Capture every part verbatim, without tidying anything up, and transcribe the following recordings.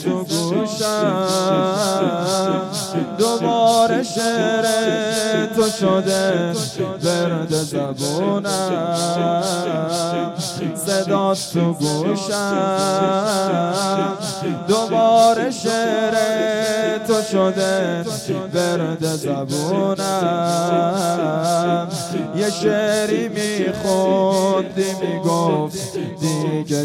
تو گوشم دوباره شعر تو شده ورد زبونم، صدا تو گوشم دوباره شعر تو شده ورد زبونم. یه شعری میخوندی میگفت دیگه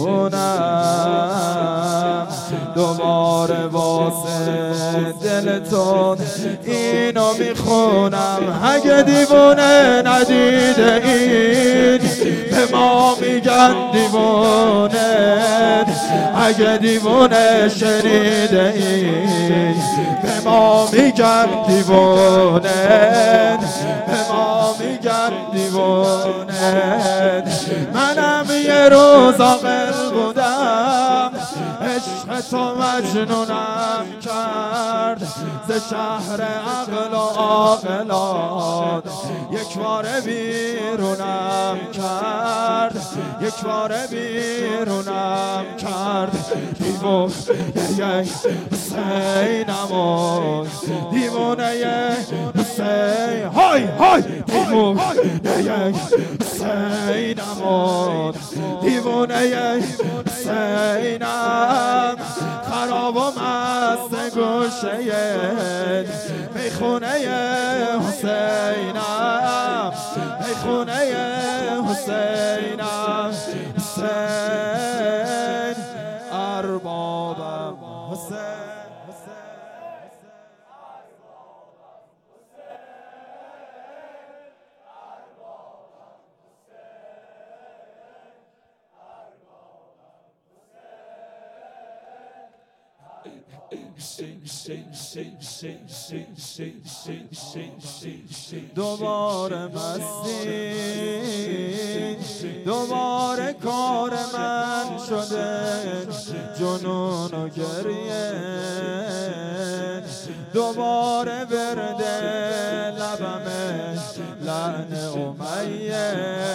دیوونم، دوباره واسه دلتون اینو میخونم. اگه دیوونه ندیده این به ما میگن دیوونه، اگه دیوونه شنیده این به ما میگن دیوونه، به ما میگن دیوونه. منم یه روز عاقل بودم، عشق تو مجنونم کرد، ز شهر عقل و عاقلات یک باره بیرونم کرد، یک باره بیرونم کرد. دیوونه حسینم، دیوونه حسین، های های دیوونه حسینم، دیوونه حسینم، خراب و مست گوشه میخونه حسینم، میخونه حسینم. حسین اربابم، حسین دوباره مستی، دوباره کار من شده جنون و گریه، دوباره برده لبمه لعن امیه.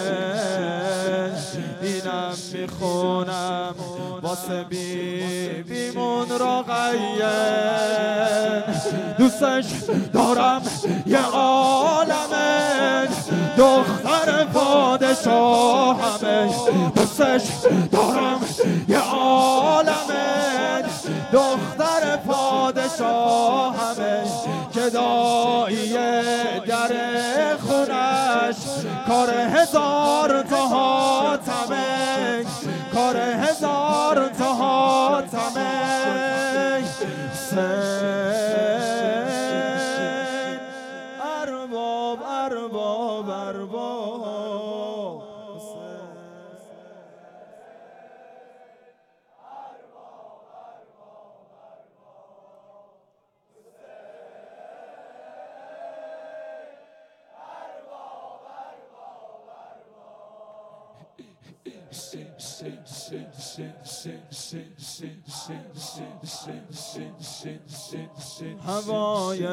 اینم میخونم واسه بی بیمون رقیه، دوستش دارم یه عالمه دختر پادشاهمه، دوستش دارم یه عالمه دختر پادشاهمه، که داییه در خونش کار هزار تا حاتمه، کار هزار تا حاتمه. ارباب ارباب ارباب هوای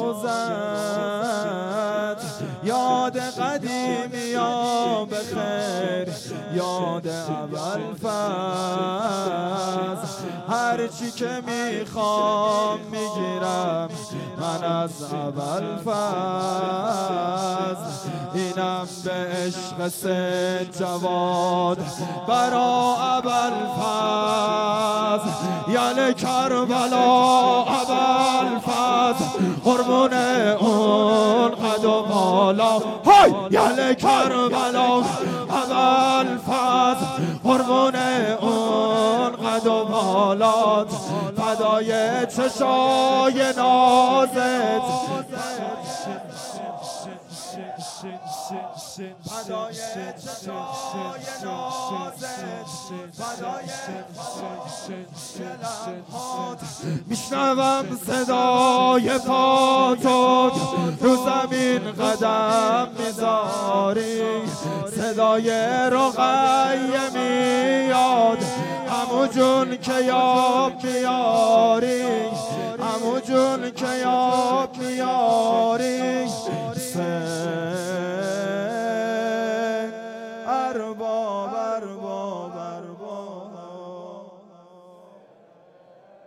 روزت یاد قدیمی یا بخیر، یاد اول فاز، هرچی که میخوام میگیرم من از اول فاز. اینم به عشق سه جواد برا اول فاز، یعنی کربلا اول فاز، قربون اون قد و بالا، های یعنی کربلا اول فاز، قربون اون قد و بالات، فدای چشای نازت، فدای چشای نازت، فدای لبهات. میشنوم صدای پاتون رو زمین قدم میذاری، صدای رقیه میاد عمو جون که یاب میاری، عمو جون که یاب میاری. ارباب ارباب ارباب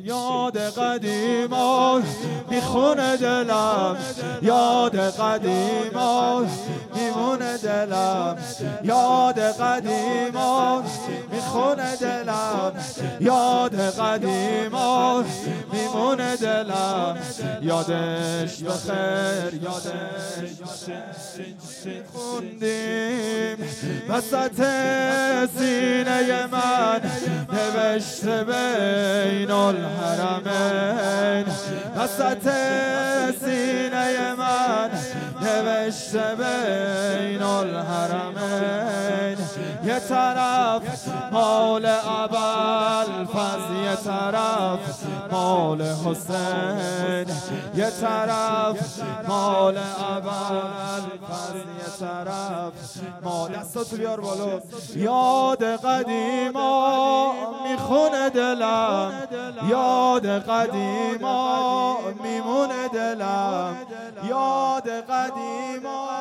یاد قدیما میخونه دلم، یاد قدیما میمونه دلم، یاد قدیما میخونه دلم، یاد قدیما میمونه دلم، یادش بخیر، یادش خوندیم وسط سینه من نوشته بین الحرمین، وسط سینه من نوشته بین الحرمین، یه طرف مال ابوالفضل، یه طرف مال حسین، یه طرف مال ابوالفضل، یه طرف مال. دستاتو بیار بالا. یاد قدیما میخونه دلم، یاد قدیما میمونه دلم، یاد قدیما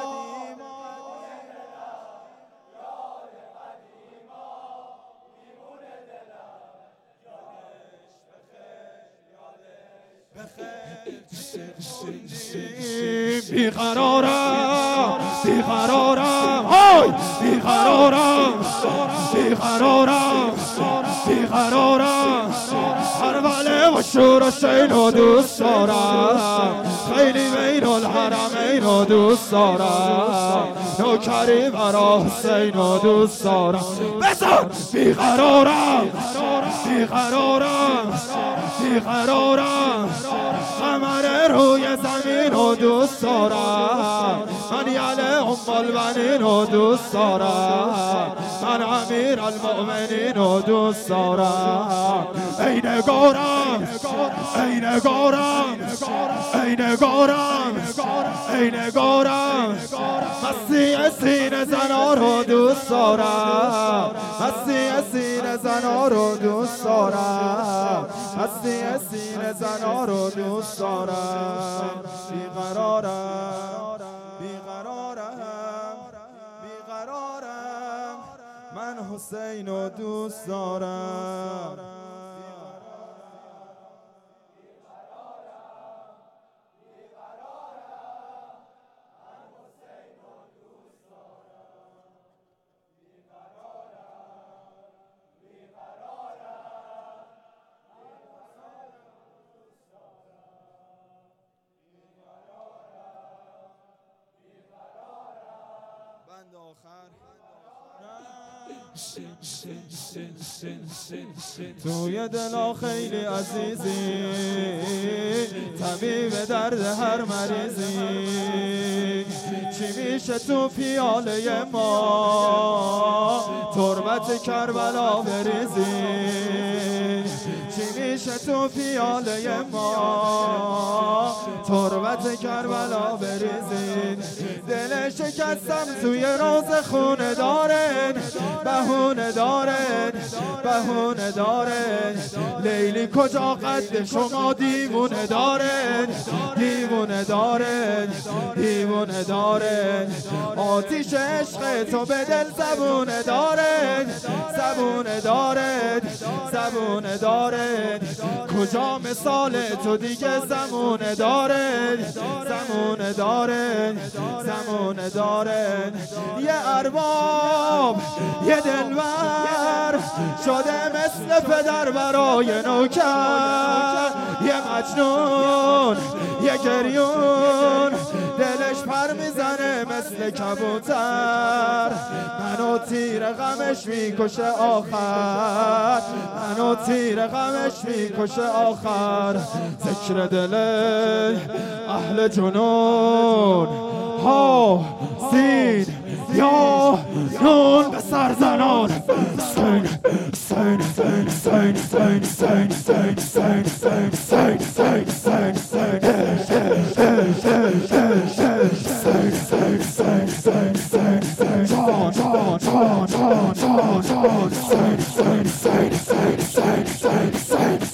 بیقرارم، بیقرارم، های بیقرارم، بیقرارم، بیقرارم، کربلا و شور حسین رو دوست دارم، خیلی بین الحرمین رو دوست دارم، نوکری برا حسین رو دوست دارم. بزن بیقرارم، بیقرارم، بیقرارم، قمر روی زمین رو دوست دارم، من یله ام البنین رو دوست دارم، من امیر المؤمنین رو دوست دارم. ای نگارم، ای نگارم، ای نگارم، ای نگارم، مسیح سینه زنا رو دوست دارم، مسیح سینه زنا رو دوست دارم، مسیح سینه زنا رو دوست دارم. بیقرارم، بیقرارم، بیقرارم، من حسین رو دوست دارم. بند آخر توی دلا خیلی عزیزی، طبیب درد هر مریضی، چی میشه تو پیاله ما تربت کربلا بریزی، چی میشه تو پیاله ما تربت کربلا بریزین. دل شکستم توی روز خونه دارن، بهونه دارن، بهونه دارن، لیلی کجا قد شما دیوونه دارن، دیوونه دارن، دیوونه دارن، آتیش عشق تو به دل زبونه دارن، زبونه دارن، زبونه دارن، کجا مثال تو دیگه زمونه دارن، زمونه دارن، زمونه دارن. یه ارباب یه دلبر شده مثل پدر برای نوکر، یه مجنون یه گریون دلش پر میزنه مثل کبوتر، منو تیر غمش میکشه آخر، منو تیر غمش میکشه آخر. ذکر دل اهل جنون ها سین یا نون به سر زنان. سین سین سین سین سین سین سین سین سین سین سین سین سین جان جان جان جان جان جان سین سین سین سین سین سین سین